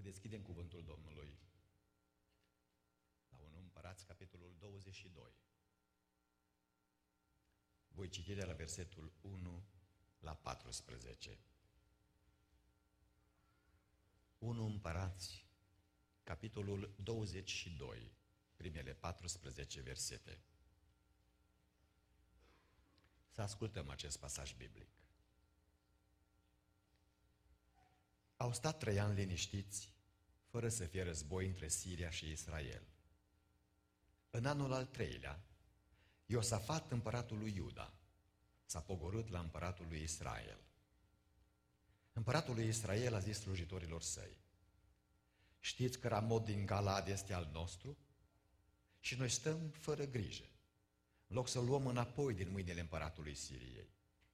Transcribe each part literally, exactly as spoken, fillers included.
Deschidem cuvântul Domnului la unu Împărați, capitolul douăzeci și doi. Voi citi de la versetul unu la paisprezece. unu Împărați, capitolul douăzeci și doi, primele paisprezece versete. Să ascultăm acest pasaj biblic. Au stat trei ani liniștiți, fără să fie război între Siria și Israel. În anul al treilea, Iosafat, împăratul lui Iuda, s-a pogorât la împăratul lui Israel. Împăratul lui Israel a zis slujitorilor săi: știți că Ramot din Galaad este al nostru? Și noi stăm fără grijă, în loc să luăm înapoi din mâinile împăratului Siriei.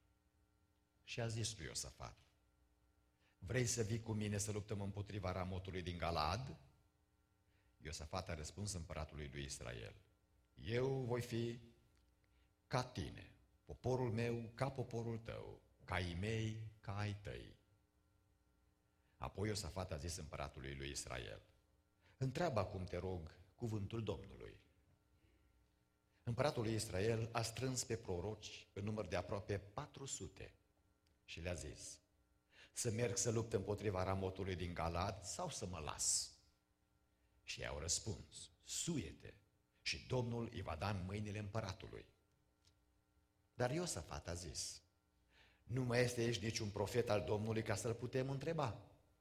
Și a zis lui Iosafat: vrei să vii cu mine să luptăm împotriva Ramotului din Galaad? Iosafat a răspuns împăratului lui Israel: eu voi fi ca tine, poporul meu ca poporul tău, caii mei ca ai tăi. Apoi Iosafat a zis împăratului lui Israel: întreabă acum, te rog, cuvântul Domnului. Împăratul lui Israel a strâns pe proroci în număr de aproape patru sute și le-a zis: să merg să lupt împotriva Ramotului din Galaad sau să mă las? Și ei au răspuns: suie-te și Domnul îi va da în mâinile împăratului. Dar Iosafat a zis: nu mai este aici niciun profet al Domnului ca să-l putem întreba.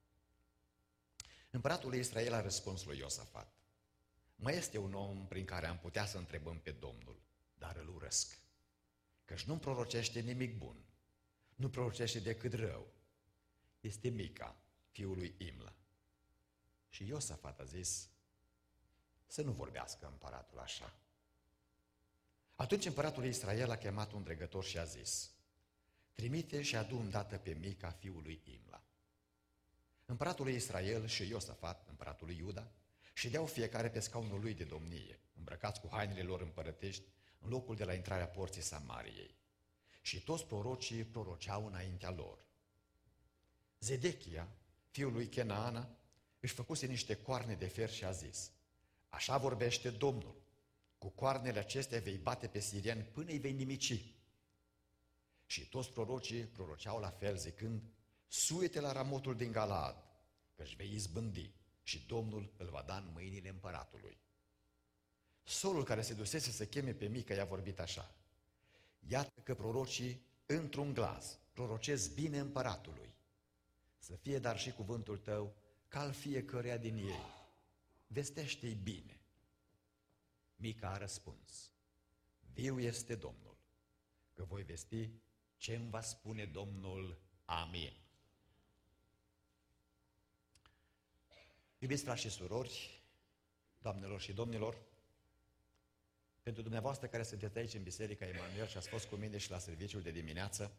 Împăratul lui Israel a răspuns lui Iosafat: mai este un om prin care am putea să întrebăm pe Domnul, dar îl urăsc, căci nu-mi prorocește nimic bun, nu prorocește decât rău. Este Mica, fiul lui Imla. Și Iosafat a zis: să nu vorbească împăratul așa. Atunci împăratul Israel a chemat un dregător și a zis: trimite și adu îndată pe Mica, fiul lui Imla. Împăratul Israel și Iosafat, împăratul lui Iuda, ședeau fiecare pe scaunul lui de domnie, îmbrăcați cu hainele lor împărătești, în locul de la intrarea porții Samariei. Și toți prorocii proroceau înaintea lor. Zedechia, fiul lui Chenaana, își făcuse niște coarne de fer și a zis: așa vorbește Domnul, cu coarnele acestea vei bate pe sirieni până îi vei nimici. Și toți prorocii proroceau la fel, zicând: suie-te la Ramotul din Galaad, că-și vei izbândi și Domnul îl va da în mâinile împăratului. Solul, care se dusese să cheme pe Mica, i-a vorbit așa: iată că prorocii într-un glas prorocesc bine împăratului. Să fie dar și cuvântul tău ca al fiecăruia din ei. Vestește-i bine. Mica a răspuns: viu este Domnul, că voi vesti ce îmi va spune Domnul. Amin. Iubiți frați și surori, doamnelor și domnilor, pentru dumneavoastră care sunteți aici în Biserica Emanuel și ați fost cu mine și la serviciul de dimineață,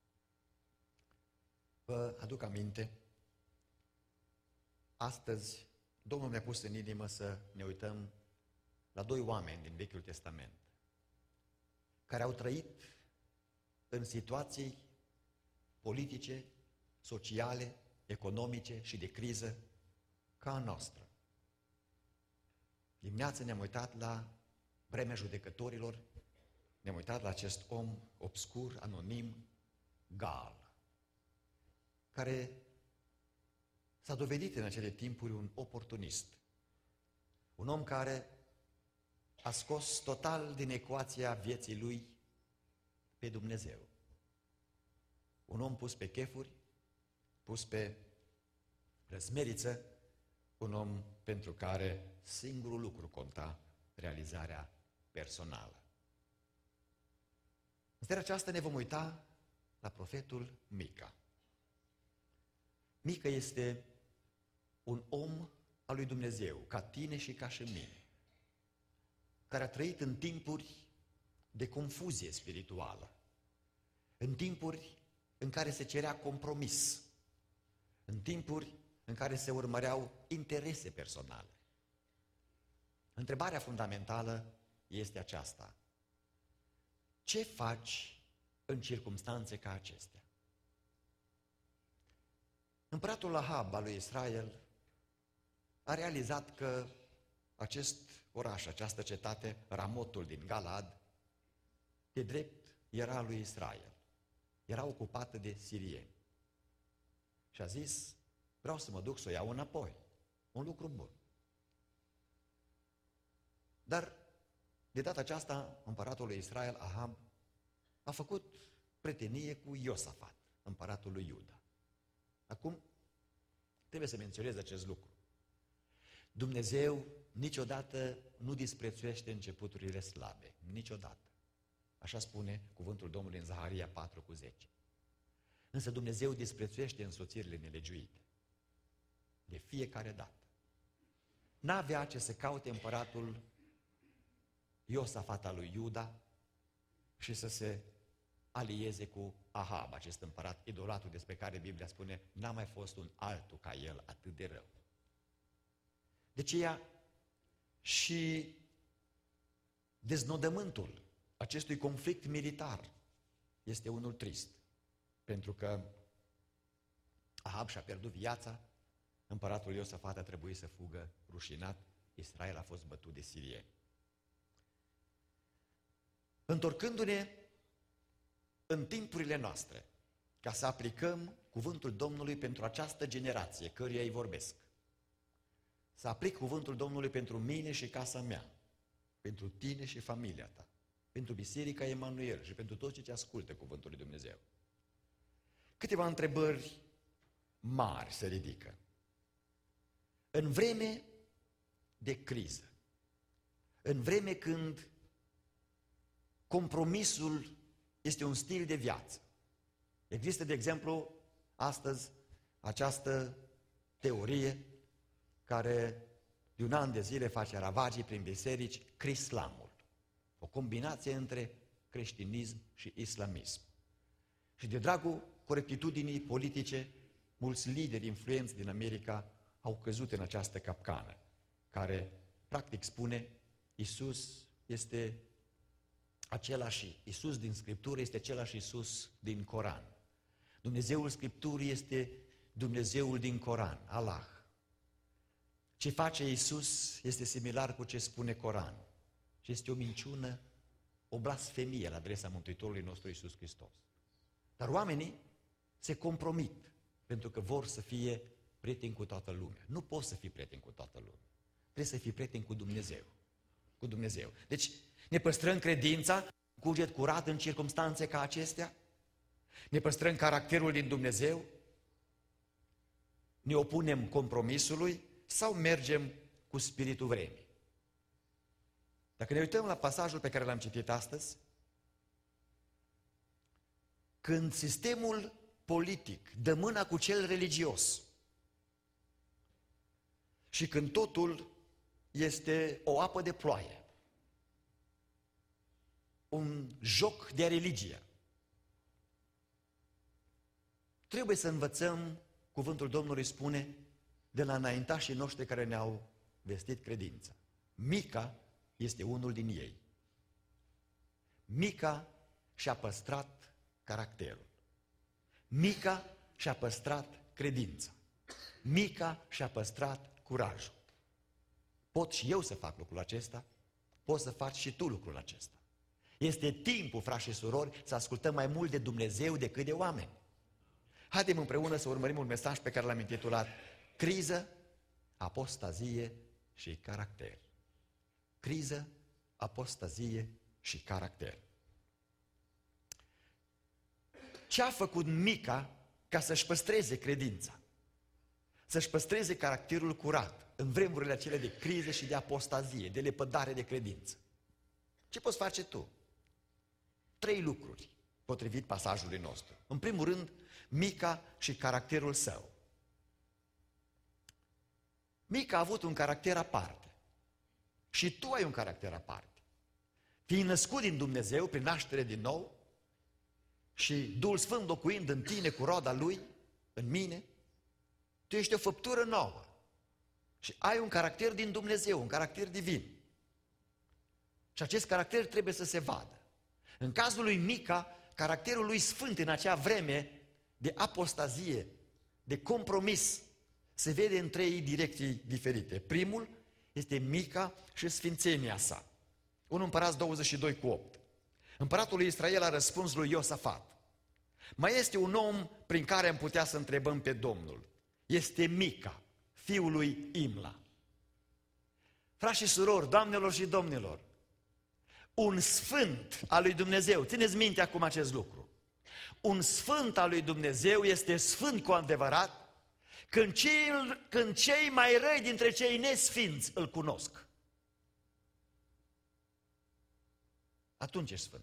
vă aduc aminte, astăzi Domnul mi-a pus în inimă să ne uităm la doi oameni din Vechiul Testament care au trăit în situații politice, sociale, economice și de criză ca a noastră. Dimineața ne-am uitat la vremea judecătorilor, ne-am uitat la acest om obscur, anonim, Gal, care s-a dovedit în acele timpuri un oportunist, un om care a scos total din ecuația vieții lui pe Dumnezeu. Un om pus pe chefuri, pus pe răzmeriță, un om pentru care singurul lucru conta realizarea personală. În seara aceasta ne vom uita la profetul Mica. Mica este un om al lui Dumnezeu, ca tine și ca și mine, care a trăit în timpuri de confuzie spirituală, în timpuri în care se cerea compromis, în timpuri în care se urmăreau interese personale. Întrebarea fundamentală este aceasta: ce faci în circumstanțe ca acestea? Împăratul Ahab al lui Israel a realizat că acest oraș, această cetate, Ramotul din Galaad, de drept era lui Israel. Era ocupată de sirieni. Și a zis, vreau să mă duc să o iau înapoi. Un lucru bun. Dar, de data aceasta, împăratul lui Israel, Ahab, a făcut prietenie cu Iosafat, împăratul lui Iuda. Acum, trebuie să menționez acest lucru. Dumnezeu niciodată nu disprețuiește începuturile slabe. Niciodată. Așa spune cuvântul Domnului în Zaharia patru cu zece. Însă Dumnezeu disprețuiește însoțirile nelegiuite. De fiecare dată. N-avea ce să caute împăratul Iosafat al lui Iuda și să se alieze cu Ahab, acest împărat idolatul despre care Biblia spune n-a mai fost un altul ca el atât de rău. De aceea și deznodământul acestui conflict militar este unul trist, pentru că Ahab și-a pierdut viața, împăratul Iosafat a trebuit să fugă rușinat, Israel a fost bătut de sirieni. Întorcându-ne în timpurile noastre, ca să aplicăm cuvântul Domnului pentru această generație, căruia îi vorbesc, să aplic cuvântul Domnului pentru mine și casa mea, pentru tine și familia ta, pentru Biserica Emanuel și pentru toți cei ce ascultă cuvântul lui Dumnezeu. Câteva întrebări mari se ridică. În vreme de criză, în vreme când compromisul este un stil de viață, există, de exemplu, astăzi această teorie care de un an de zile face ravagii prin biserici, crislamul. O combinație între creștinism și islamism. Și de dragul corectitudinii politice, mulți lideri influenți din America au căzut în această capcană, care practic spune Iisus este același, Iisus din Scriptură este același Iisus din Coran. Dumnezeul Scripturii este Dumnezeul din Coran, Allah. Ce face Iisus este similar cu ce spune Coran. Și este o minciună, o blasfemie la adresa Mântuitorului nostru Iisus Hristos. Dar oamenii se compromit pentru că vor să fie prieteni cu toată lumea. Nu poți să fii prieten cu toată lumea. Trebuie să fii prieten cu Dumnezeu. Cu Dumnezeu. Deci ne păstrăm credința, cuget curat în circumstanțe ca acestea? Ne păstrăm caracterul din Dumnezeu? Ne opunem compromisului? Sau mergem cu spiritul vremii? Dacă ne uităm la pasajul pe care l-am citit astăzi, când sistemul politic dă mâna cu cel religios și când totul este o apă de ploaie, un joc de religie, trebuie să învățăm, cuvântul Domnului spune, de la înaintașii noștri care ne-au vestit credința. Mica este unul din ei. Mica și-a păstrat caracterul. Mica și-a păstrat credința. Mica și-a păstrat curajul. Pot și eu să fac lucrul acesta, poți să faci și tu lucrul acesta. Este timpul, frați și surori, să ascultăm mai mult de Dumnezeu decât de oameni. Haidem împreună să urmărim un mesaj pe care l-am intitulat Criză, apostazie și caracter. Criză, apostazie și caracter. Ce a făcut Mica ca să-și păstreze credința? Să-și păstreze caracterul curat în vremurile acelea de criză și de apostazie, de lepădare de credință. Ce poți face tu? Trei lucruri, potrivit pasajului nostru. În primul rând, Mica și caracterul său. Mica a avut un caracter aparte. Și tu ai un caracter aparte. Fiind născut din Dumnezeu, prin naștere din nou, și Duhul Sfânt locuind în tine cu roada Lui, în mine, tu ești o făptură nouă. Și ai un caracter din Dumnezeu, un caracter divin. Și acest caracter trebuie să se vadă. În cazul lui Mica, caracterul lui sfânt în acea vreme de apostazie, de compromis se vede în trei direcții diferite. Primul este Mica și sfințenia sa. unu Împărați douăzeci și doi cu opt. Împăratul lui Israel a răspuns lui Iosafat: mai este un om prin care am putea să întrebăm pe Domnul. Este Mica, fiul lui Imla. Frați și surori, doamnelor și domnilor, un sfânt al lui Dumnezeu, țineți minte acum acest lucru, un sfânt al lui Dumnezeu este sfânt cu adevărat când cei, când cei mai răi dintre cei nesfinți îl cunosc. Atunci e sfânt.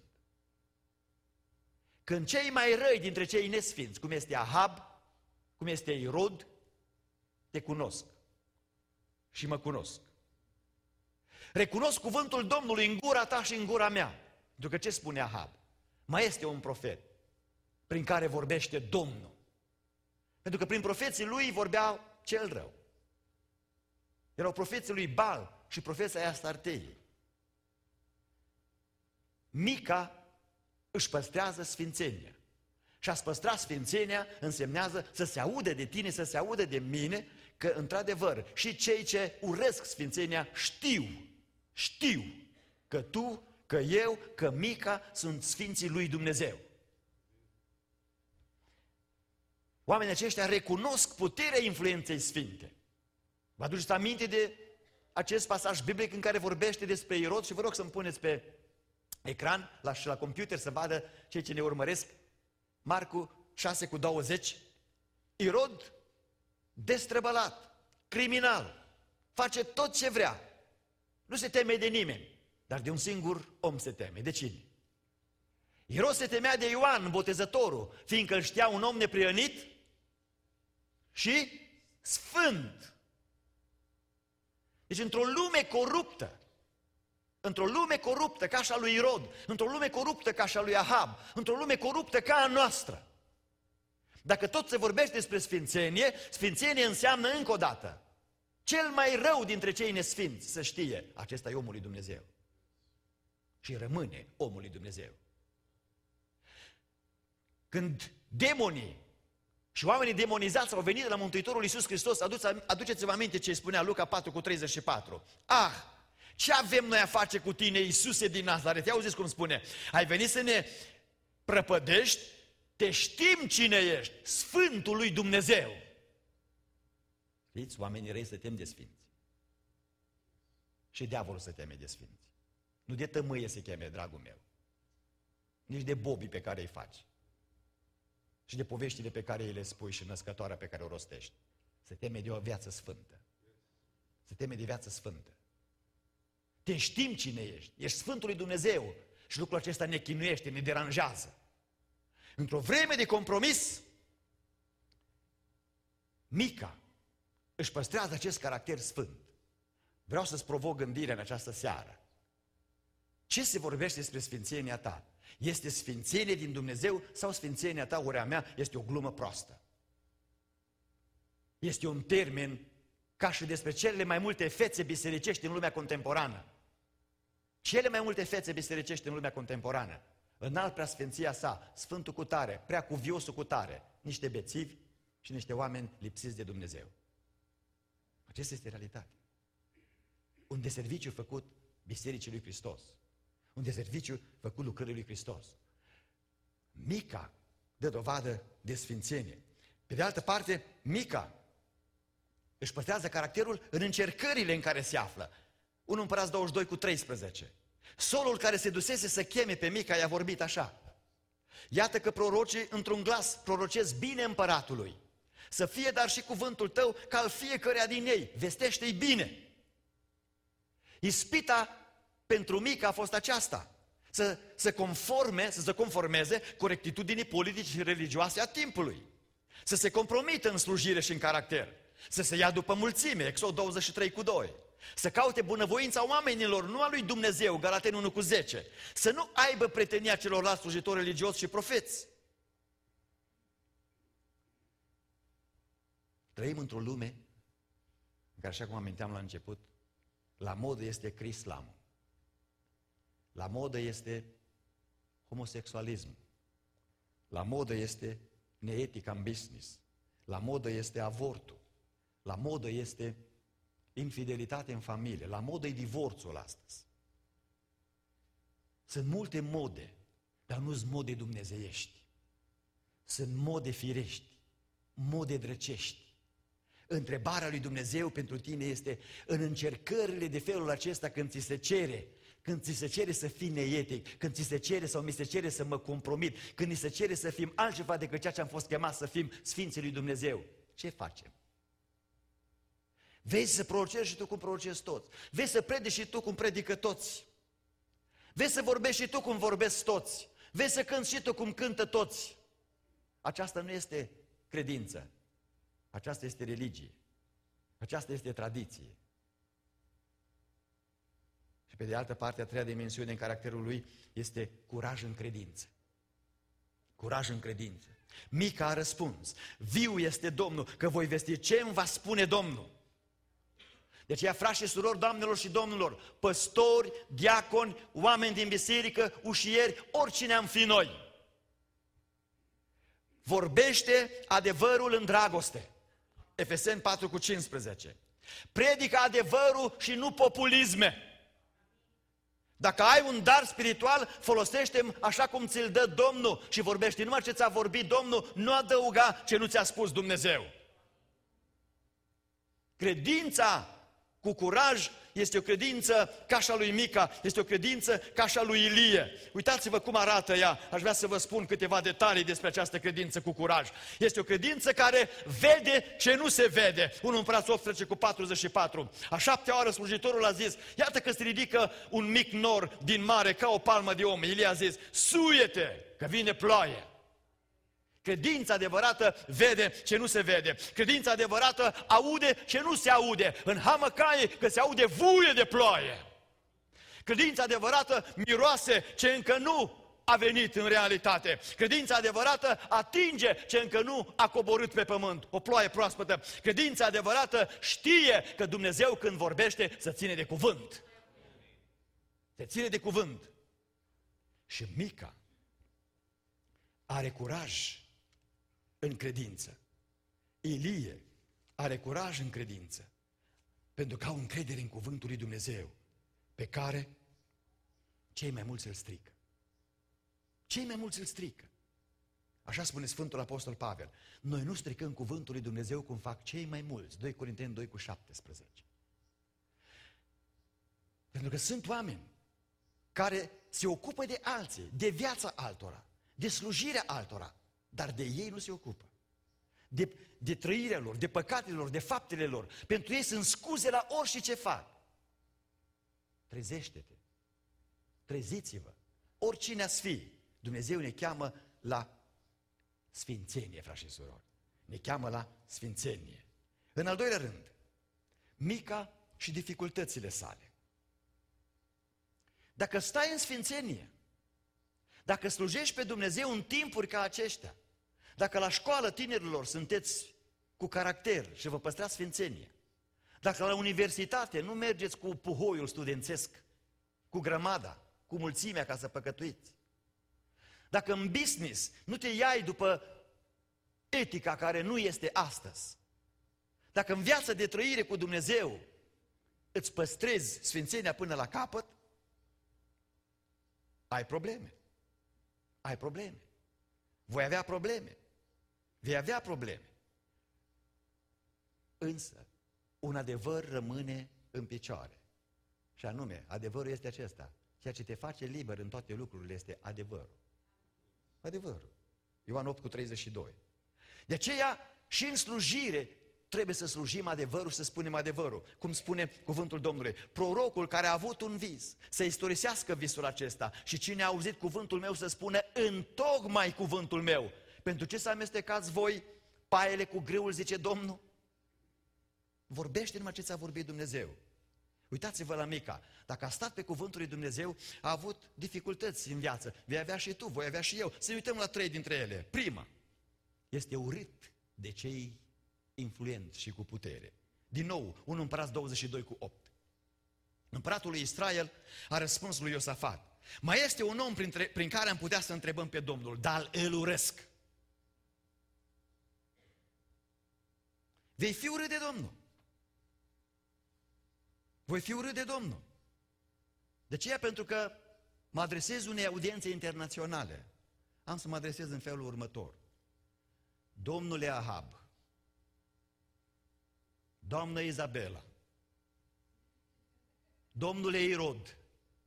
Când cei mai răi dintre cei nesfinți, cum este Ahab, cum este Irod, te cunosc și mă cunosc. Recunosc cuvântul Domnului în gura ta și în gura mea. Pentru că ce spune Ahab? Mai este un profet prin care vorbește Domnul. Pentru că prin profeții lui vorbea cel rău. Erau profeții lui Baal și profeții aia Astartei. Mica își păstrează sfințenia. Și a-ți păstra sfințenia însemnează să se audă de tine, să se audă de mine, că într-adevăr și cei ce urăsc sfințenia știu, știu că tu, că eu, că Mica sunt sfinții lui Dumnezeu. Oamenii aceștia recunosc puterea influenței sfinte. Vă aduceți aminte de acest pasaj biblic în care vorbește despre Irod? Și vă rog să-mi puneți pe ecran la, și la computer să vadă cei ce ne urmăresc. Marcu șase cu douăzeci. Irod, destrăbălat, criminal, face tot ce vrea. Nu se teme de nimeni, dar de un singur om se teme. De cine? Irod se temea de Ioan, botezătorul, fiindcă îl știa un om neprihănit și sfânt. Deci într-o lume coruptă, într-o lume coruptă ca și a lui Irod, într-o lume coruptă ca și a lui Ahab, într-o lume coruptă ca a noastră, dacă tot se vorbește despre sfințenie, sfințenie înseamnă încă o dată, cel mai rău dintre cei nesfinți să știe, acesta e omul lui Dumnezeu. Și rămâne omul lui Dumnezeu. Când demonii și oamenii demonizați au venit de la Mântuitorul Iisus Hristos, aduceți-vă aminte ce spunea Luca patru cu treizeci și patru. Ah, ce avem noi a face cu tine, Iisuse din Nazaret? Ia auziți cum spune, ai venit să ne prăpădești? Te știm cine ești, Sfântul lui Dumnezeu. Știți, oamenii răi se tem de sfinți. Și diavolul se teme de sfinți. Nu de tămâie se cheme, dragul meu. Nici de bobii pe care îi faci. Și de poveștile pe care îi le spui și născătoarea pe care o rostești. Se teme de o viață sfântă. Se teme de viață sfântă. Te știm cine ești. Ești Sfântul lui Dumnezeu. Și lucrul acesta ne chinuiește, ne deranjează. Într-o vreme de compromis, Mica își păstrează acest caracter sfânt. Vreau să-ți provoc gândirea în această seară. Ce se vorbește despre sfințenia ta? Este sfințenie din Dumnezeu sau sfințenia ta, ori a mea, este o glumă proastă? Este un termen ca și despre cele mai multe fețe bisericești în lumea contemporană. Cele mai multe fețe bisericești în lumea contemporană. Înalt preasfinția sa, Sfântul cutare, prea cuviosul cutare, niște bețivi și niște oameni lipsiți de Dumnezeu. Aceasta este realitatea. Un deserviciu făcut Bisericii lui Hristos. Un deserviciu făcut lucrării lui Hristos. Mica dă dovadă de sfințenie. Pe de altă parte, Mica își păstrează caracterul în încercările în care se află. unu Împărați douăzeci și doi cu treisprezece. Solul care se dusese să cheme pe Mica i-a vorbit așa. Iată că prorocii într-un glas prorocesc bine împăratului. Să fie dar și cuvântul tău ca al fiecăruia din ei. Vestește-i bine. Ispita pentru Mica a fost aceasta. Să se conforme, să se conformeze corectitudinii politice și religioase a timpului. Să se compromită în slujire și în caracter. Să se ia după mulțime, Exod douăzeci și trei cu doi. Să caute bunăvoința oamenilor, nu a lui Dumnezeu, Galateni unu cu zece. Să nu aibă prietenia celorlalți slujitori religioși și profeți. Trăim într-o lume în care, așa cum aminteam la început, la modă este crislamul. La modă este homosexualismul. La modă este neetica în business. La modă este avortul. La modă este infidelitate în familie, la modă e divorțul astăzi. Sunt multe mode, dar nu sunt mode dumnezeiești. Sunt mode firești, mode drăcești. Întrebarea lui Dumnezeu pentru tine este, în încercările de felul acesta, când ți se cere, când ți se cere să fii neetic, când ți se cere sau mi se cere să mă compromit, când ni se cere să fim altceva decât ceea ce am fost chemat să fim sfinții lui Dumnezeu, ce facem? Vezi să prorocezi și tu cum prorocezi toți. Vezi să predici și tu cum predică toți. Vezi să vorbești și tu cum vorbesc toți. Vezi să cânti și tu cum cântă toți. Aceasta nu este credință. Aceasta este religie. Aceasta este tradiție. Și pe de altă parte, a treia dimensiune în caracterul lui este curaj în credință. Curaj în credință. Mica a răspuns, viu este Domnul, că voi vesti ce îmi va spune Domnul. De aceea, frați și surori, doamnelor și domnilor, păstori, diaconi, oameni din biserică, ușieri, oricine am fi noi, vorbește adevărul în dragoste. Efeseni patru cu cincisprezece. Predică adevărul și nu populisme. Dacă ai un dar spiritual, folosește-l așa cum ți-l dă Domnul și vorbește numai ce ți-a vorbit Domnul, nu adăuga ce nu ți-a spus Dumnezeu. Credința cu curaj este o credință ca și a lui Mica, este o credință ca și a lui Ilie. Uitați-vă cum arată ea, aș vrea să vă spun câteva detalii despre această credință cu curaj. Este o credință care vede ce nu se vede. unu Împărați optsprezece cu patruzeci și patru. A șaptea oară slujitorul a zis, iată că se ridică un mic nor din mare ca o palmă de om. Ilie a zis, suie-te, că vine ploaie. Credința adevărată vede ce nu se vede. Credința adevărată aude ce nu se aude. În Hamăcaie că se aude vuie de ploaie. Credința adevărată miroase ce încă nu a venit în realitate. Credința adevărată atinge ce încă nu a coborât pe pământ. O ploaie proaspătă. Credința adevărată știe că Dumnezeu când vorbește se ține de cuvânt. Se ține de cuvânt. Și Mica are curaj în credință. Ilie are curaj în credință, pentru că au încredere în cuvântul lui Dumnezeu, pe care cei mai mulți îl strică. Cei mai mulți îl strică. Așa spune Sfântul Apostol Pavel. Noi nu stricăm cuvântul lui Dumnezeu cum fac cei mai mulți. doi Corinteni doi cu șaptesprezece. Pentru că sunt oameni care se ocupă de alții, de viața altora, de slujirea altora, dar de ei nu se ocupă. De, de trăirea lor, de păcatele lor, de faptele lor. Pentru ei sunt scuze la orice ce fac. Trezește-te. Treziți-vă. Oricine ați fi, Dumnezeu ne cheamă la sfințenie, frați și surori. Ne cheamă la sfințenie. În al doilea rând, Mica și dificultățile sale. Dacă stai în sfințenie, dacă slujești pe Dumnezeu în timpuri ca aceștia, dacă la școală tinerilor sunteți cu caracter și vă păstrați sfințenia, dacă la universitate nu mergeți cu puhoiul studențesc, cu grămada, cu mulțimea ca să păcătuiți, dacă în business nu te iai după etica care nu este astăzi, dacă în viața de trăire cu Dumnezeu îți păstrezi sfințenia până la capăt, ai probleme. Ai probleme. Voi avea probleme. Vei avea probleme. Însă, un adevăr rămâne în picioare. Și anume, adevărul este acesta. Ceea ce te face liber în toate lucrurile este adevărul. Adevărul. Ioan opt cu treizeci și doi. De aceea, și în slujire, trebuie să slujim adevărul și să spunem adevărul. Cum spune cuvântul Domnului. Prorocul care a avut un vis, să istorisească visul acesta. Și cine a auzit cuvântul meu să spună, întocmai cuvântul meu. Pentru ce să amestecați voi paiele cu greul, zice Domnul? Vorbește numai ce ți-a vorbit Dumnezeu. Uitați-vă la Mica. Dacă a stat pe cuvântul lui Dumnezeu, a avut dificultăți în viață. Vei avea și tu, voi avea și eu. Să ne uităm la trei dintre ele. Prima, este urât de cei influenți și cu putere. Din nou, unu Împărați douăzeci și doi cu opt. Împăratul lui Israel a răspuns lui Iosafat. Mai este un om printre, prin care am putea să întrebăm pe Domnul, dar îl urăsc. Vei fi urât de Domnul. Voi fi urât de Domnul. De ce? Pentru că mă adresez unei audiențe internaționale. Am să mă adresez în felul următor. Domnule Ahab, doamnă Izabela, domnule Irod,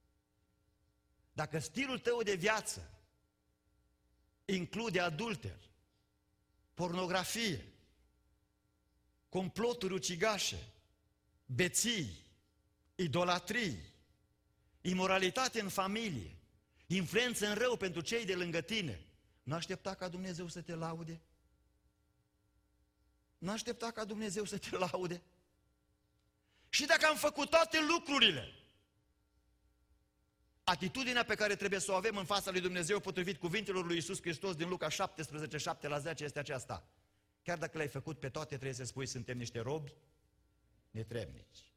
dacă stilul tău de viață include adulter, pornografie, comploturi ucigașe, beții, idolatrii, imoralitate în familie, influență în rău pentru cei de lângă tine, nu aștepta ca Dumnezeu să te laude? Nu aștepta ca Dumnezeu să te laude? Și dacă am făcut toate lucrurile, atitudinea pe care trebuie să o avem în fața lui Dumnezeu, potrivit cuvintelor lui Iisus Hristos din Luca șaptesprezece, șapte la zece, este aceasta. Chiar dacă le-ai făcut pe toate, trebuie să spui, suntem niște robi netrebnici.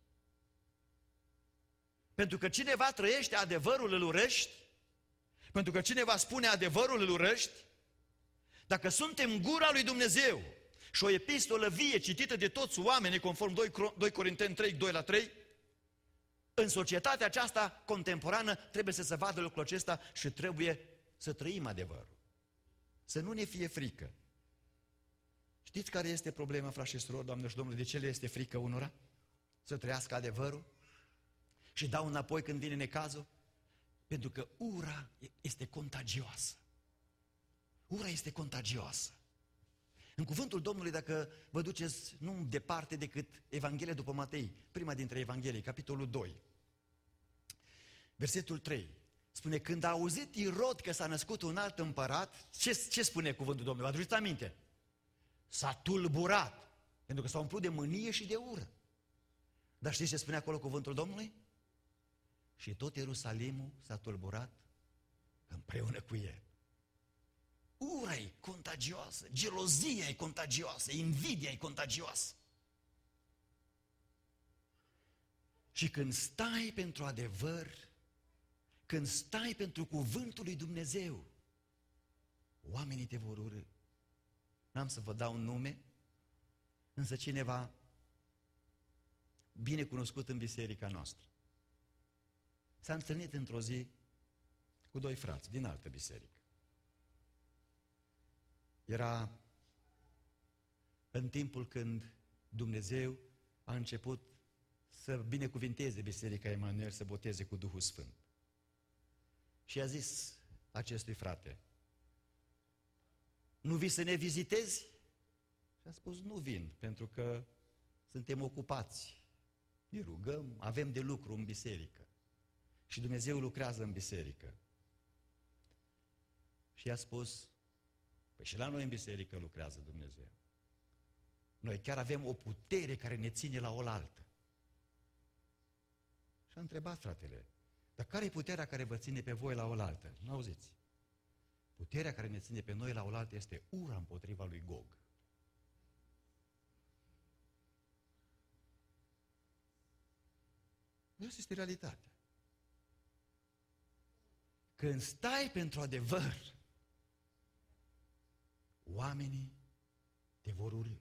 Pentru că cineva trăiește adevărul, îl urăști. Pentru că cineva spune adevărul, îl urăști. Dacă suntem gura lui Dumnezeu și o epistolă vie citită de toți oamenii, conform doi Corinteni trei, doi la trei, în societatea aceasta contemporană trebuie să se vadă lucrul acesta și trebuie să trăim adevărul. Să nu ne fie frică. Știți care este problema, frați și surori, doamne și domnule, de ce le este frică unora? Să trăiască adevărul? Și dau înapoi când vine necazul? Pentru că ura este contagioasă. Ura este contagioasă. În cuvântul Domnului, dacă vă duceți nu departe decât Evanghelia după Matei, prima dintre Evanghelii, capitolul doi, versetul trei, spune, când a auzit Irod că s-a născut un alt împărat, ce, ce spune cuvântul Domnului? Vă aduceți aminte? S-a tulburat, pentru că s-a umplut de mânie și de ură. Dar știți ce spune acolo cuvântul Domnului? Și tot Ierusalimul s-a tulburat împreună cu el. Ura e contagioasă, gelozia e contagioasă, invidia e contagioasă. Și când stai pentru adevăr, când stai pentru cuvântul lui Dumnezeu, oamenii te vor urâ. N-am să vă dau un nume, însă cineva bine cunoscut în biserica noastră s-a întâlnit într-o zi cu doi frați din altă biserică. Era în timpul când Dumnezeu a început să binecuvinteze Biserica Emanuel, să boteze cu Duhul Sfânt. Și a zis acestui frate, nu vii să ne vizitezi? Și a spus, nu vin, pentru că suntem ocupați, ne rugăm, avem de lucru în biserică. Și Dumnezeu lucrează în biserică. Și i-a spus, păi și la noi în biserică lucrează Dumnezeu. Noi chiar avem o putere care ne ține la oaltă. Și a întrebat fratele, dar care e puterea care vă ține pe voi la oaltă? Nu auziți? Puterea care ne ține pe noi la oaltă este ura împotriva lui Gog. Asta este realitatea. Când stai pentru adevăr, oamenii te vor urî.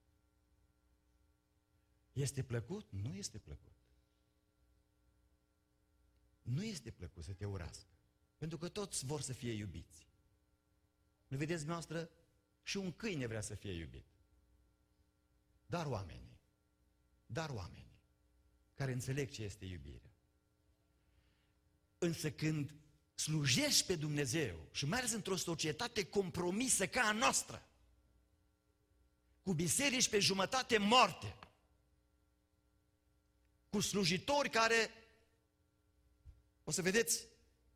Este plăcut? Nu este plăcut. Nu este plăcut să te urască. Pentru că toți vor să fie iubiți. Nu vedeți dumneavoastră? Și un câine vrea să fie iubit. Dar oamenii, dar oamenii care înțeleg ce este iubirea. Însă când slujești pe Dumnezeu și mai ales într-o societate compromisă ca a noastră, cu biserici pe jumătate moarte, cu slujitori care, o să vedeți,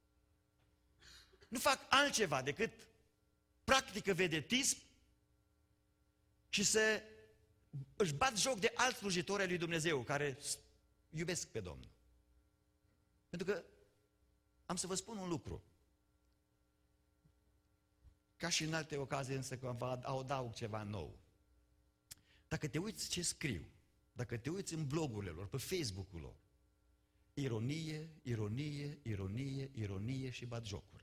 nu fac altceva decât practică vedetism și se își bat joc de alți slujitori ai lui Dumnezeu care iubesc pe Domnul. Pentru că am să vă spun un lucru. Ca și în alte ocazii, însă, că vă adaug ceva nou. Dacă te uiți ce scriu, dacă te uiți în blogurile lor, pe Facebook-ul lor, ironie, ironie, ironie, ironie și batjocură.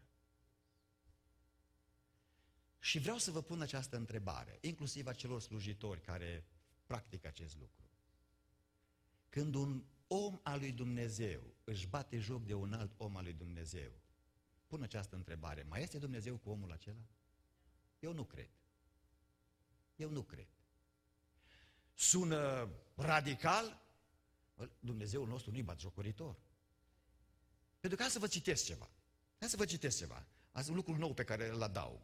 Și vreau să vă pun această întrebare, inclusiv acelor slujitori care practic acest lucru. Când un om al lui Dumnezeu își bate joc de un alt om al lui Dumnezeu, pun această întrebare: mai este Dumnezeu cu omul acela? Eu nu cred. Eu nu cred. Sună radical? Dumnezeul nostru nu-i batjocoritor. Pentru că hai să vă citesc ceva. Hai să vă citesc ceva. Asta e un lucru nou pe care îl adaug.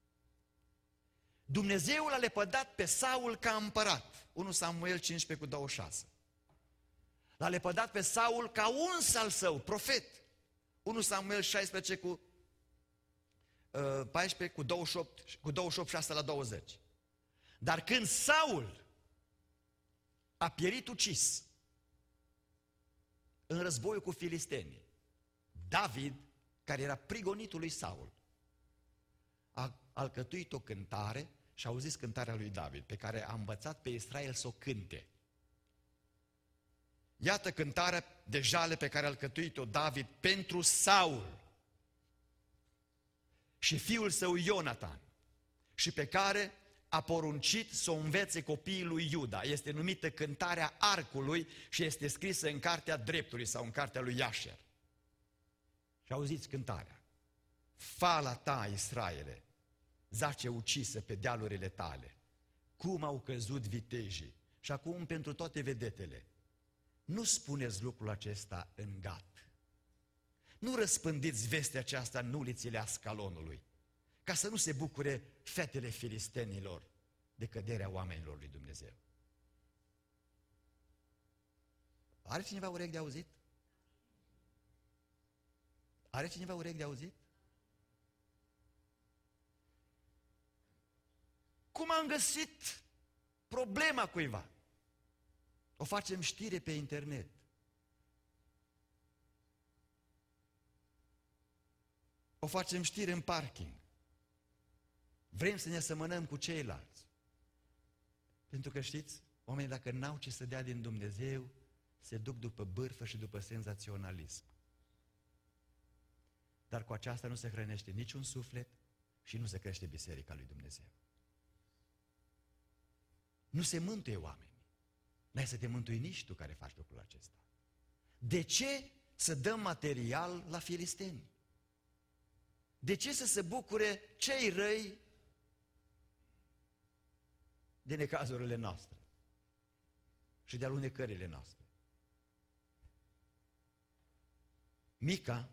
Dumnezeu l-a lepădat pe Saul ca împărat. unu Samuel cincisprezece cu douăzeci și șase. L-a lepădat pe Saul ca uns al său, profet. unu Samuel șaisprezece cu uh, paisprezece cu douăzeci și opt, cu douăzeci și opt șase la douăzeci. Dar când Saul a pierit ucis în războiul cu filistenii, David, care era prigonitul lui Saul, a alcătuit o cântare și a auzit cântarea lui David, pe care a învățat pe Israel să o cânte. Iată cântarea de jale pe care a alcătuit-o David pentru Saul și fiul său Ionatan, și pe care a poruncit să o învețe copiii lui Iuda. Este numită cântarea arcului și este scrisă în cartea dreptului sau în cartea lui Iașer. Și auziți cântarea: fala ta, Israele, zace ucisă pe dealurile tale, cum au căzut vitejii. Și acum pentru toate vedetele, nu spuneți lucrul acesta în Gat. Nu răspândiți vestea aceasta în ulițile Ascalonului, ca să nu se bucure fetele filistenilor de căderea oamenilor lui Dumnezeu. Are cineva urechi de auzit? Are cineva urechi de auzit? Cum am găsit problema cuiva? O facem știre pe internet. O facem știre în parking. Vrem să ne asemănăm cu ceilalți. Pentru că știți, oamenii dacă n-au ce să dea din Dumnezeu, se duc după bârfă și după senzaționalism. Dar cu aceasta nu se hrănește niciun suflet și nu se crește biserica lui Dumnezeu. Nu se mântuie oamenii. N-ai să te mântui nici tu care faci lucrul acesta. De ce să dăm material la filisteni? De ce să se bucure cei răi de necazurile noastre și de alunecările noastre? Mica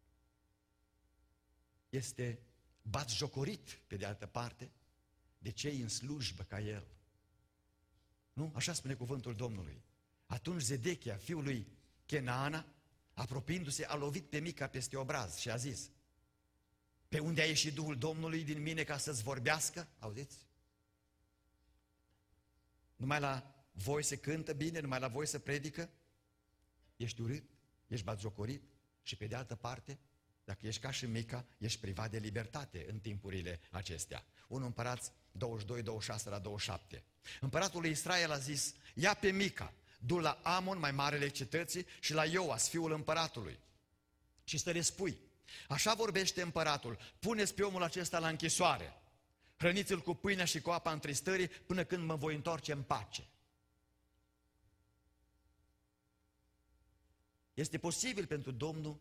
este batjocorit, pe de altă parte, de cei în slujbă ca el. Nu? Așa spune cuvântul Domnului. Atunci Zedechia, fiul lui Chenaana, apropiindu-se, a lovit pe Mica peste obraz și a zis: pe unde a ieșit Duhul Domnului din mine ca să-ți vorbească? Auziți? Numai la voi se cântă bine, numai la voi se predică? Ești urât, ești batjocorit și pe de altă parte, dacă ești ca și Mica, ești privat de libertate în timpurile acestea. unu Împărați douăzeci și doi, douăzeci și șase la douăzeci și șapte. Împăratul lui Israel a zis: ia pe Mica, du la Amon, mai marele cetății, și la Ioas, fiul împăratului, și să le spui: așa vorbește împăratul, puneți pe omul acesta la închisoare, hrăniți-l cu pâinea și cu apa întristării până când mă voi întoarce în pace. Este posibil pentru Domnul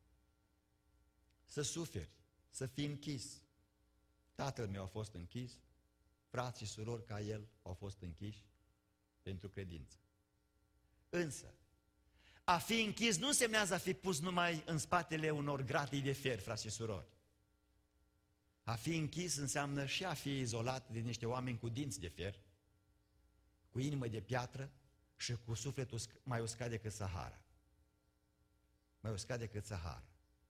să suferi, să fii închis. Tatăl meu a fost închis, frați și surori ca el au fost închiși pentru credință. Însă, a fi închis nu însemnează a fi pus numai în spatele unor gratii de fier, frați și surori. A fi închis înseamnă și a fi izolat de niște oameni cu dinți de fier, cu inimă de piatră și cu sufletul mai uscat decât Sahara. Mai uscat decât Sahara.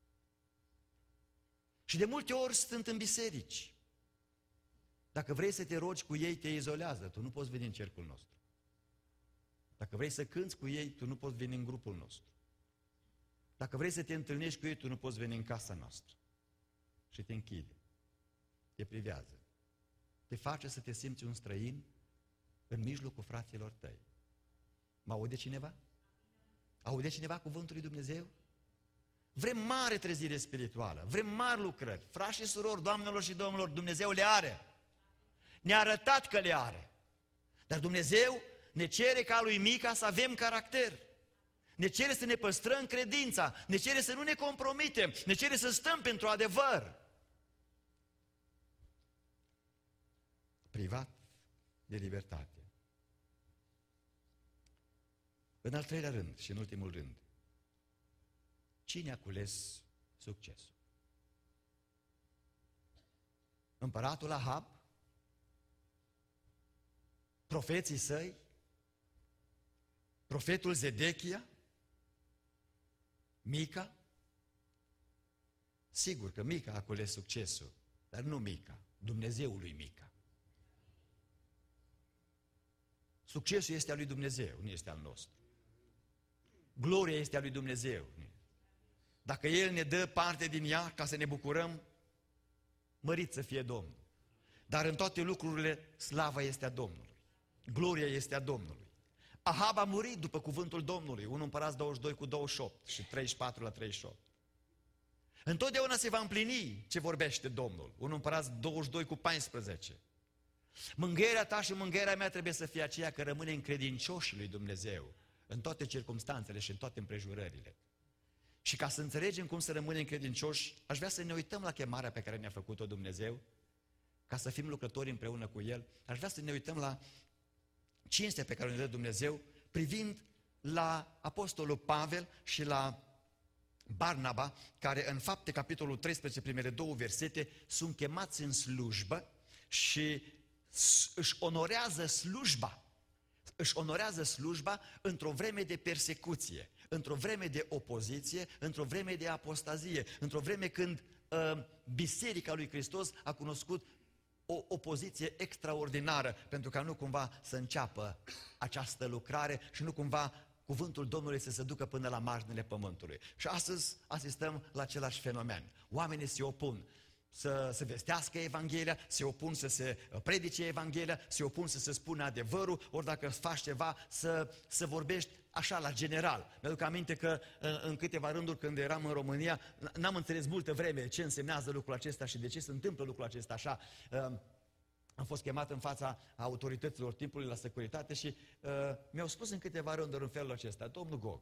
Și de multe ori sunt în biserici. Dacă vrei să te rogi cu ei, te izolează. Tu nu poți veni în cercul nostru. Dacă vrei să cânți cu ei, tu nu poți veni în grupul nostru. Dacă vrei să te întâlnești cu ei, tu nu poți veni în casa noastră. Și te închide. Te privează. Te face să te simți un străin în mijlocul fraților tăi. Mă aude cineva? Aude cineva cuvântul lui Dumnezeu? Vrem mare trezire spirituală, vrem mari lucrări. Frați și surori, doamnelor și domnilor, Dumnezeu le are. Ne-a arătat că le are. Dar Dumnezeu ne cere ca lui Mica să avem caracter. Ne cere să ne păstrăm credința, ne cere să nu ne compromitem, ne cere să stăm pentru adevăr. Privat de libertate. În al treilea rând și în ultimul rând, cine a cules succesul? Împăratul Ahab? Profeții săi? Profetul Zedechia? Mica? Sigur că Mica a cules succesul, dar nu Mica, Dumnezeul lui Mica. Succesul este al lui Dumnezeu, nu este al nostru. Gloria este a lui Dumnezeu. Dacă El ne dă parte din ea ca să ne bucurăm, mărit să fie Domnul. Dar în toate lucrurile, slava este a Domnului. Gloria este a Domnului. Ahab a murit după cuvântul Domnului, unu Împărați douăzeci și doi cu douăzeci și opt și treizeci și patru la treizeci și opt. Întotdeauna se va împlini ce vorbește Domnul, unu Împărați douăzeci și doi cu paisprezece. Mângâierea ta și mângâierea mea trebuie să fie aceea că rămâne încredincioși lui Dumnezeu în toate circumstanțele și în toate împrejurările. Și ca să înțelegem cum să rămânem credincioși, aș vrea să ne uităm la chemarea pe care ne-a făcut-o Dumnezeu, ca să fim lucrători împreună cu El. Aș vrea să ne uităm la cinstea pe care ne dă Dumnezeu, privind la Apostolul Pavel și la Barnaba, care în Fapte, capitolul treisprezece, primele două versete, sunt chemați în slujbă și își onorează slujba. Își onorează slujba într-o vreme de persecuție, într-o vreme de opoziție, într-o vreme de apostazie, într-o vreme când uh, Biserica lui Hristos a cunoscut o opoziție extraordinară, pentru ca nu cumva să înceapă această lucrare și nu cumva cuvântul Domnului să se ducă până la marginile pământului. Și astăzi asistăm la același fenomen. Oamenii se opun să se vestească Evanghelia, se opun să se predice Evanghelia, se opun să se spună adevărul, ori dacă faci ceva să, să vorbești așa la general. Mi-aduc aminte că în câteva rânduri când eram în România, n-am înțeles multă vreme ce însemnează lucrul acesta și de ce se întâmplă lucrul acesta așa. Am fost chemat în fața autorităților timpului la securitate și uh, mi-au spus în câteva rânduri în felul acesta: domnul Gog,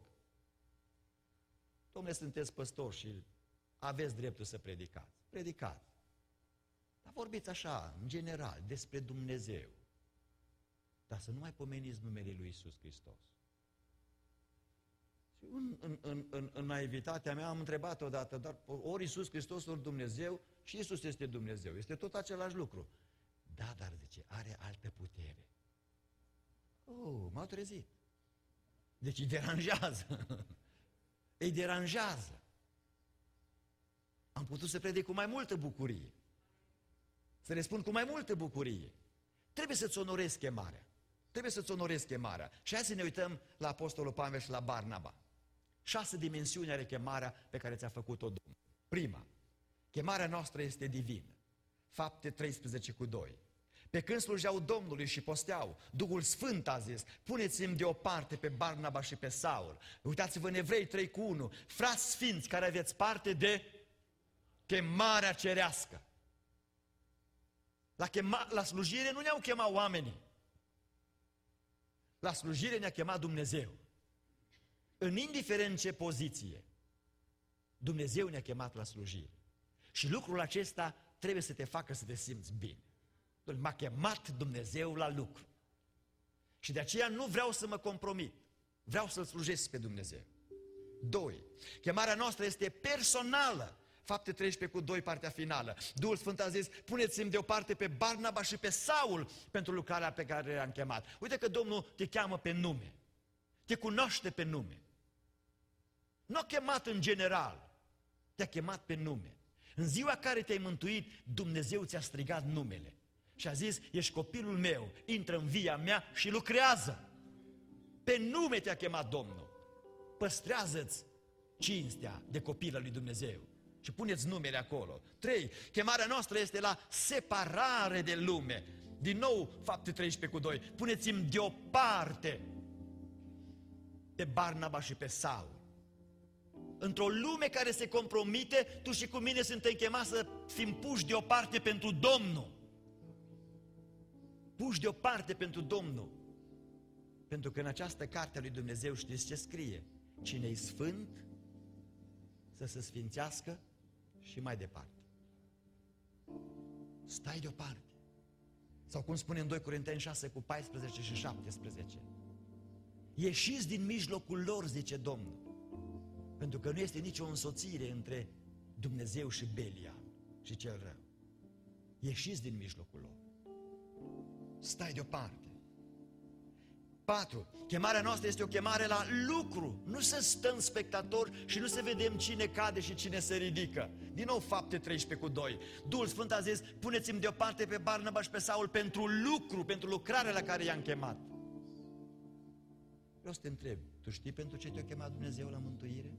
domnule, sunteți păstori și aveți dreptul să predicați. Predicați. Dar vorbiți așa, în general, despre Dumnezeu. Dar să nu mai pomeniți numele lui Iisus Hristos. Și în, în, în, în, în naivitatea mea am întrebat odată, dar ori Iisus Hristos, ori Dumnezeu, și Iisus este Dumnezeu. Este tot același lucru. Da, dar zice, are altă putere. Oh, m-au trezit. Deci îi deranjează. Îi deranjează. Am putut să predic cu mai multă bucurie. Să răspund cu mai multă bucurie. Trebuie să-ți onorezi chemarea. Trebuie să-ți onorezi chemarea. Și hai să ne uităm la Apostolul Pavel și la Barnaba. Șase dimensiuni are chemarea pe care ți-a făcut-o Domnul. Prima, chemarea noastră este divină. Fapte treisprezece cu doi. Pe când slujeau Domnului și posteau, Duhul Sfânt a zis: puneți-mi deoparte pe Barnaba și pe Saul. Uitați-vă în Evrei trei cu unu. Frați sfinți care aveți parte de chemarea cerească. La, chema, la slujire nu ne-au chemat oamenii. La slujire ne-a chemat Dumnezeu. În indiferent ce poziție, Dumnezeu ne-a chemat la slujire. Și lucrul acesta trebuie să te facă să te simți bine. M-a chemat Dumnezeu la lucru. Și de aceea nu vreau să mă compromit. Vreau să-L slujesc pe Dumnezeu. Doi. Chemarea noastră este personală. Fapte treisprezece cu doi, partea finală. Duhul Sfânt a zis: puneți-mi deoparte pe Barnaba și pe Saul pentru lucrarea pe care le-am chemat. Uite că Domnul te cheamă pe nume. Te cunoaște pe nume. Nu a chemat în general. Te-a chemat pe nume. În ziua care te-ai mântuit, Dumnezeu ți-a strigat numele. Și a zis: ești copilul meu, intră în via mea și lucrează. Pe nume te-a chemat Domnul. Păstrează-ți cinstea de copil al lui Dumnezeu. Și puneți numele acolo. Trei. Chemarea noastră este la separare de lume. Din nou, Fapte treisprezece cu doi. Puneți-mi deoparte pe Barnaba și pe Saul. Într-o lume care se compromite, tu și cu mine suntem chemați să fim puși deoparte pentru Domnul. Puși deoparte pentru Domnul. Pentru că în această carte a lui Dumnezeu știți ce scrie? Cine-i sfânt, să se sfințească și mai departe. Stai deoparte. Sau cum spune în doi Corinteni șase cu paisprezece și șaptesprezece. Ieșiți din mijlocul lor, zice Domnul. Pentru că nu este nicio însoțire între Dumnezeu și Belial și cel rău. Ieșiți din mijlocul lor. Stai deoparte. patru. Chemarea noastră este o chemare la lucru, nu să stăm spectatori și nu să vedem cine cade și cine se ridică. Din nou Fapte treisprezece cu doi. Duhul Sfânt a zis, puneți-mi deoparte pe Barnaba și pe Saul pentru lucru, pentru lucrarea la care i-am chemat. Vreau să te întreb, tu știi pentru ce te-a chemat Dumnezeu la mântuire?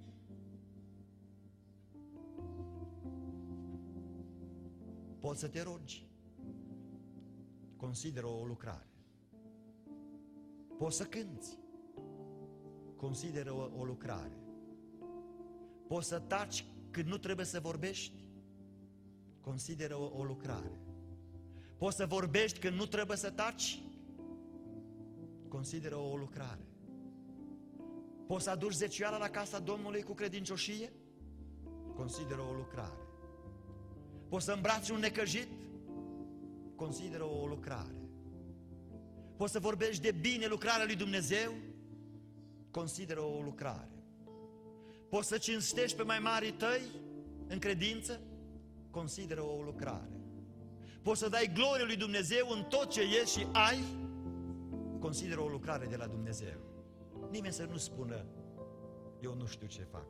Poți să te rogi. Consideră o lucrare. Poți să cânți. Consideră o, o lucrare. Poți să taci când nu trebuie să vorbești. Consideră o, o lucrare. Poți să vorbești când nu trebuie să taci. Consideră o lucrare. Poți să aduci zecioara la casa Domnului cu credincioșie? Consideră o lucrare. Poți să îmbraci un necăjit? Consideră o lucrare. Poți să vorbești de bine lucrarea lui Dumnezeu? Consideră o lucrare. Poți să cinstești pe mai marii tăi în credință? Consideră o lucrare. Poți să dai glorie lui Dumnezeu în tot ce ești și ai? Consideră o lucrare de la Dumnezeu. Nimeni să nu spună, eu nu știu ce fac.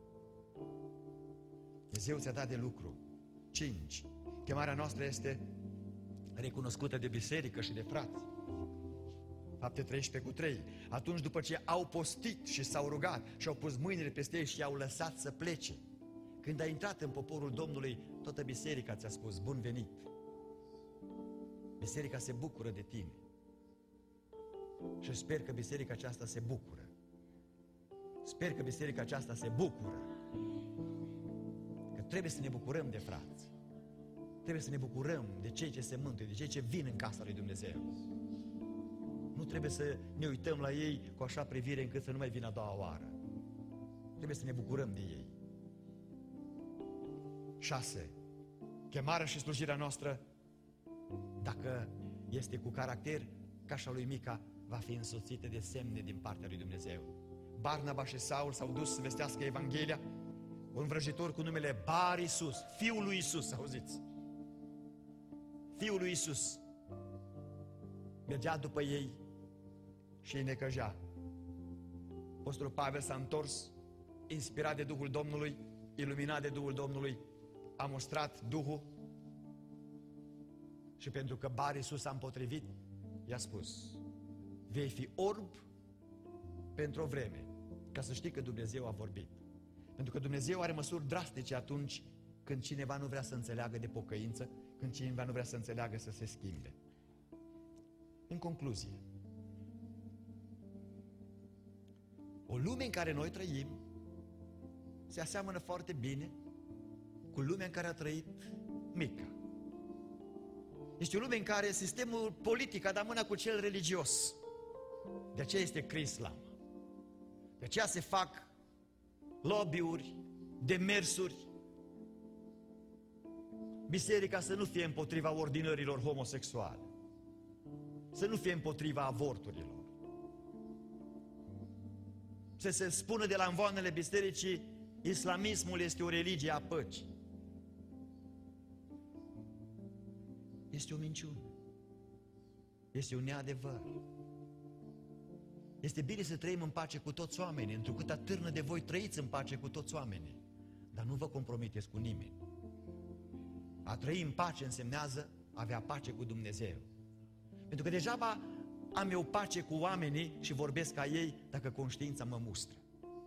Dumnezeu ți-a dat de lucru. cinci. Chemarea noastră este recunoscută de biserică și de frați. Fapte treisprezece cu trei. Atunci după ce au postit și s-au rugat și au pus mâinile peste ei și i-au lăsat să plece. Când ai intrat în poporul Domnului, toată biserica ți-a spus, bun venit. Biserica se bucură de tine. Și sper că biserica aceasta se bucură. Sper că biserica aceasta se bucură. Că trebuie să ne bucurăm de frați. Trebuie să ne bucurăm de cei ce se mântuie, de cei ce vin în casa lui Dumnezeu. Nu trebuie să ne uităm la ei cu așa privire încât să nu mai vină a doua oară. Trebuie să ne bucurăm de ei. șase. Chemarea și slujirea noastră, dacă este cu caracter ca și a lui Mica, va fi însoțită de semne din partea lui Dumnezeu. Barnaba și Saul s-au dus să vestească Evanghelia. Un vrăjitor cu numele Bar Iisus, fiul lui Iisus, auziți? Fiul lui Iisus mergea după ei și îi necăjea. Apostolul Pavel s-a întors, inspirat de Duhul Domnului, iluminat de Duhul Domnului, a mustrat Duhul și pentru că Bar Iisus s-a împotrivit, i-a spus, vei fi orb pentru o vreme, ca să știi că Dumnezeu a vorbit. Pentru că Dumnezeu are măsuri drastice atunci când cineva nu vrea să înțeleagă de pocăință, când cineva nu vrea să înțeleagă să se schimbe. În concluzie, o lume în care noi trăim se aseamănă foarte bine cu lumea în care a trăit Mica. Este o lume în care sistemul politic a dat mâna cu cel religios. De aceea este crislam. De aceea se fac lobby-uri, demersuri. Biserica să nu fie împotriva ordinărilor homosexuale, să nu fie împotriva avorturilor. Să se spună de la învoanele bisericii, islamismul este o religie a păcii. Este o minciună. Este un neadevăr. Este bine să trăim în pace cu toți oamenii, întrucât atârnă de voi trăiți în pace cu toți oamenii, dar nu vă compromiteți cu nimeni. A trăi în pace însemnează a avea pace cu Dumnezeu. Pentru că degeaba am eu pace cu oamenii și vorbesc ca ei dacă conștiința mă mustră.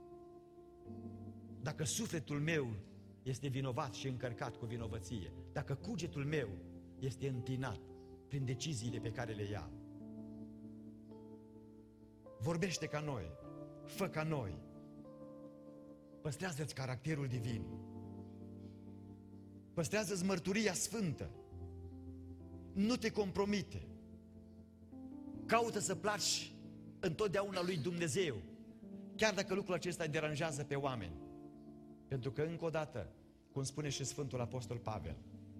Dacă sufletul meu este vinovat și încărcat cu vinovăție, dacă cugetul meu este întinat prin deciziile pe care le iau. Vorbește ca noi, fă ca noi, păstrează-ți caracterul divin, păstrează-ți mărturia sfântă, nu te compromite, caută să placi întotdeauna lui Dumnezeu, chiar dacă lucrul acesta îi deranjează pe oameni. Pentru că, încă o dată, cum spune și Sfântul Apostol Pavel,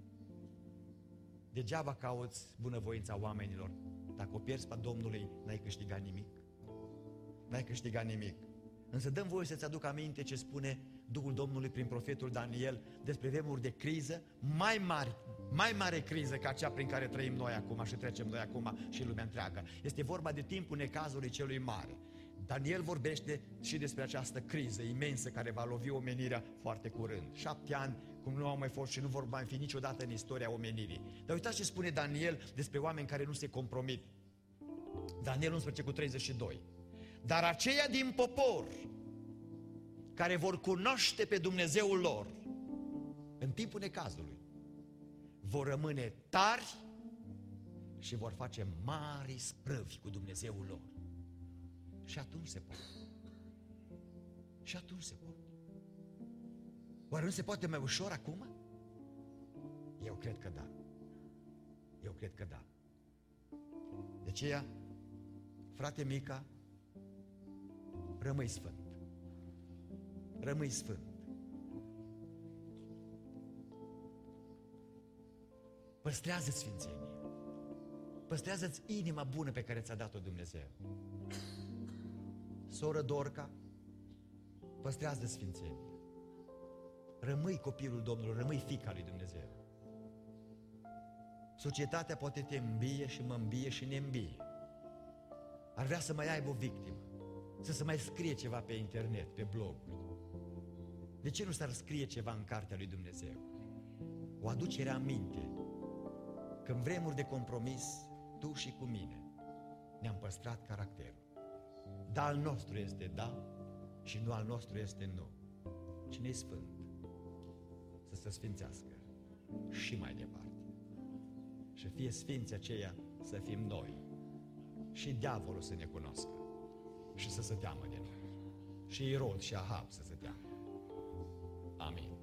degeaba cauți bunăvoința oamenilor, dacă o pierzi pe Domnului, n-ai câștigat nimic. N-ai câștigat nimic. Însă dăm voie să-ți aduc aminte ce spune Duhul Domnului prin profetul Daniel despre vremuri de criză, mai mari, mai mare criză ca cea prin care trăim noi acum și trecem noi acum și lumea întreagă. Este vorba de timpul necazului celui mare. Daniel vorbește și despre această criză imensă care va lovi omenirea foarte curând. Șapte ani, cum nu au mai fost și nu vor mai fi niciodată în istoria omenirii. Dar uitați ce spune Daniel despre oameni care nu se compromit. Daniel unsprezece cu treizeci și doi. Dar aceia din popor care vor cunoaște pe Dumnezeul lor în timpul necazului vor rămâne tari și vor face mari sprăvi cu Dumnezeul lor. Și atunci se poate. Și atunci se poate. Oare nu se poate mai ușor acum? Eu cred că da. Eu cred că da. De aceea, frate Mica, rămâi sfânt. Rămâi sfânt. Păstrează sfințenia. Păstrează-ți inima bună pe care ți-a dat-o Dumnezeu. Soră Dorca, păstrează sfințenia. Rămâi copilul Domnului, rămâi fiica lui Dumnezeu. Societatea poate te îmbie și mă îmbie și ne îmbie. Ar vrea să mai aibă o victimă, să se mai scrie ceva pe internet, pe bloguri. De ce nu s-ar scrie ceva în cartea lui Dumnezeu? O aducere aminte că în vremuri de compromis, tu și cu mine ne-am păstrat caracterul. Da, al nostru este da și nu al nostru este nu. Cine-i sfânt să se sfințească și mai departe. Și fie sfinții aceia să fim noi și diavolul să ne cunoască și să se teamă de noi. Și Irod și Ahab să se teamă. Amin.